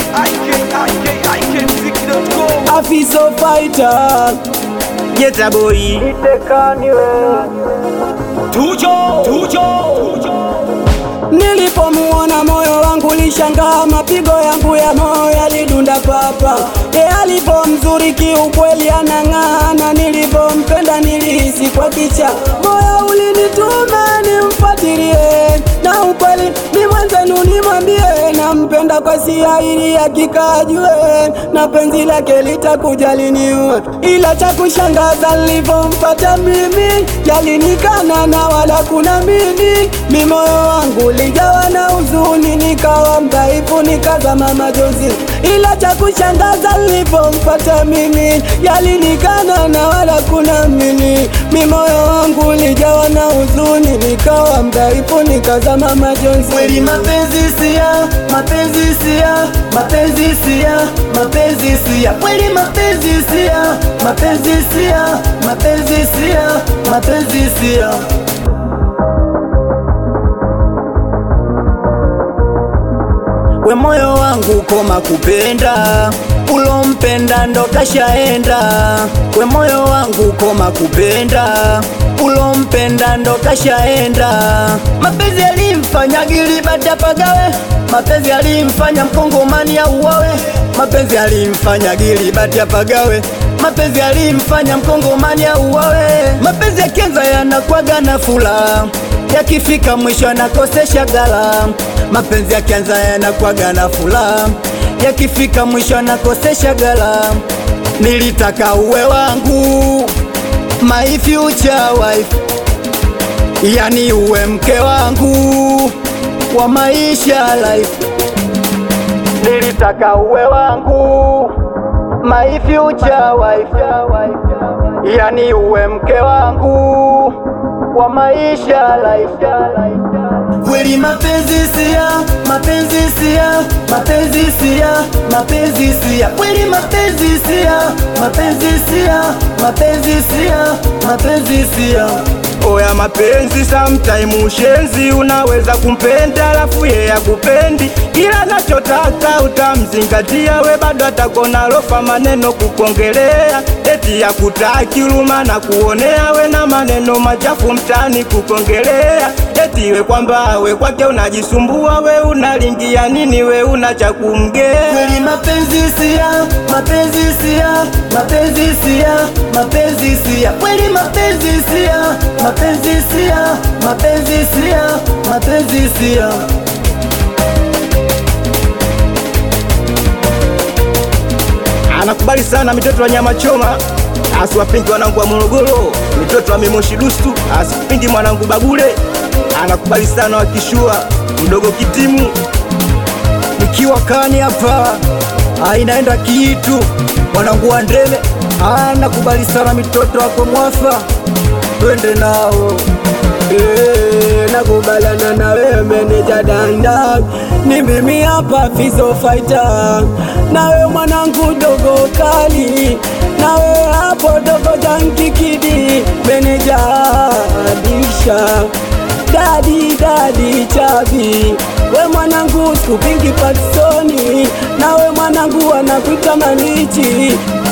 Afiso fighter Get a boy Tujo Nilipomuona moyo wangu lishangaa, mapigo yangu ya moyo yalidunda papa. Alipo mzuri kiukweli anang'ana, nilipompenda nilihisi kwa kicha. Moyo ulinituma nimfuatilie, na ukweli ni mwenzenu nimwambie, nampenda kwa sia ili hakika ajue, na penzi lake litakuja liniue. Ila cha kushangaza nilipompata mimi, yalinikana na wala kuna mimi. Moyo wangu lijawa na huzuni, nikawa mdhaifu nikazama majonzi. Ila cha kushangaza nilipompata mimi, yalinikana na wala kuna mimi. Moyo wangu lijawa na huzuni, nikawa mdhaifu nikazama majonzi. Kweli mapenzi siya, mapenzi siya, mapenzi siya, mapenzi siya. Kweli mapenzi siya, mapenzi siya, mapenzi siya, mapenzi siya. We moyo wangu koma kupenda, ulompenda ndo kashaenda. We moyo wangu koma kupenda, ulompenda ndo kashaenda. Mapenzi yalimfanya Gilibert apagawe, mapenzi yalimfanya Mkongomani auawe. Mapenzi yalimfanya Gilibert apagawe, mapenzi yalimfanya Mkongomani auawe. Mapenzi yakianza yanakwaga na furaha, yakifika mwisho anakosesha gala. Mapenzi yakianza yanakwaga na furaha, yakifika mwisho anakosesha gala. Nilitaka uwe wangu, my future wife, yani uwe mke wangu wa maisha life. Nilitaka uwe wangu, my future wife, yani uwe mke wangu wa maisha life. Kweli mapenzi siya, mapenzi siya, mapenzi siya, mapenzi siya. Kweli mapenzi siya, mapenzi siya, mapenzi siya, mapenzi siya. Oya mapenzi sometime ushenzi, unaweza kumpenda alafu yeye akupendi. Kila nachotaka utamzingatia, we bado atakona rofa maneno kukongelea. Eti ya kutaki huruma na kuonea, we na maneno machafu mtani kukongelea. Eti we kwamba we kwake unajisumbua, we unalingia nini, we unacha kumgea. Kweli mapenzi siya, mapenzi siya, mapenzi siya, mapenzi siya. Kweli mapenzi siya, mapenzi siya, mapenzi siya, mapenzi siya. Anakubali sana mitoto wa nyama choma, asiwapingi wanangu wa Morogoro, mitoto wa Mimoshi Dustu, asipingi mwanangu Bagule. Anakubali sana wakishua mdogo Kitimu, nikiwa kani hapa inaenda kitu mwanangu wa Ndele. Anakubali sana mitoto wako Mwafa, twende nao. Nakubalana na wewe meneja Danda, ni mimi hapa Fizo fighter. Na wewe mwanangu dogo kali, na wewe hapo dogo Janki Kidi, meneja Adisha, Dadi Chabi. We mwanangu Skupingi Patsoni, na we mwanangu anakuita Manichi.